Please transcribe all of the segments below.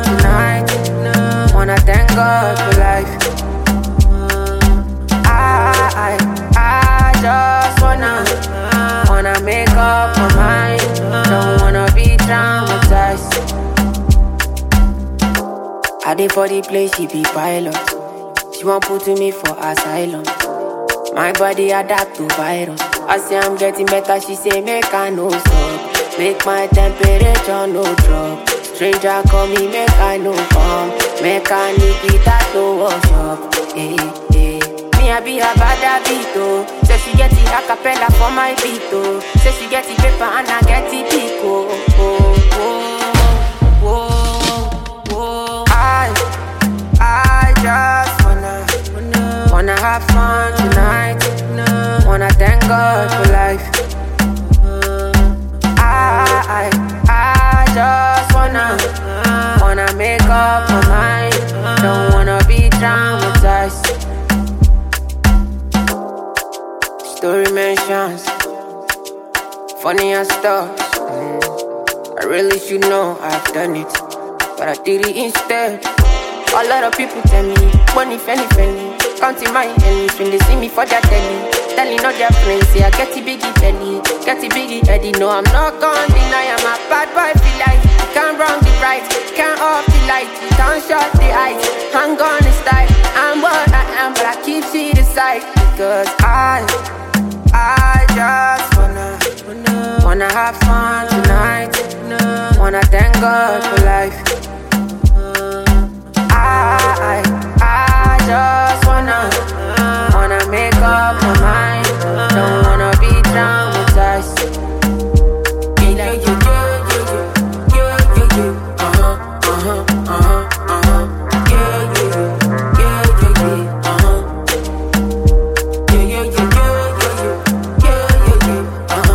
tonight. Wanna thank God for life. I just wanna make up my mind. Don't wanna be traumatized. I did for the place, she be pilot. She won't put me for asylum. My body adapt to virus. I say I'm getting better, she say make I no stop. Make my temperature no drop. Stranger call me, make I no come. Make I need it at no wash up. Hey, hey. Me I be a bad beat oh. Say she get the acapella for my beat oh. Say she get the paper and I get the pick oh. Oh, oh, oh, oh. I just wanna have fun tonight. Wanna thank God for life. I just wanna make up my mind. Don't wanna be traumatized. Story mentions funny and stuff. I really should know I've done it, but I did it instead. A lot of people tell me, money, penny, counting my ends when they see me for their telly. Telling all their friends, say I get the biggie belly, get the biggie Eddie. No, I'm not gonna deny I'm a bad boy, feel like you can't wrong the right, can't off the light, you can't shut the eyes. I'm gonna style, I'm what I am, but I keep to the side. Because I just wanna have fun tonight. Wanna thank God for life. I just wanna make up my mind. Don't wanna be traumatized. Yeah, yeah, yeah, yeah, yeah, yeah, yeah. Yeah, yeah, yeah, yeah, yeah. Yeah, yeah, yeah, yeah, yeah, yeah,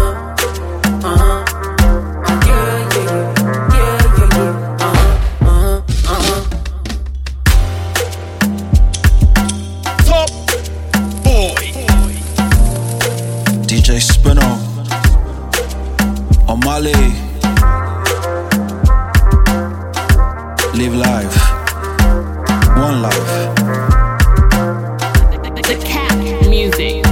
DJ Spinner on Mali. Live life, one life. The Cat Music.